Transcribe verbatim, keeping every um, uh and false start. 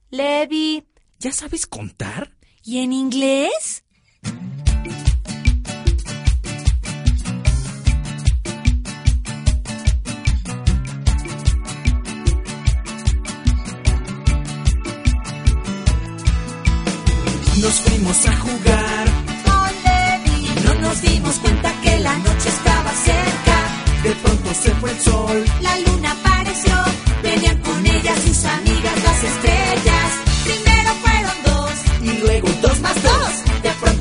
Levi. ¿Ya sabes contar? ¿Y en inglés? Nos fuimos a jugar Con Levi. No nos dimos cuenta que la noche estaba cerca. De pronto se fue el sol. La luna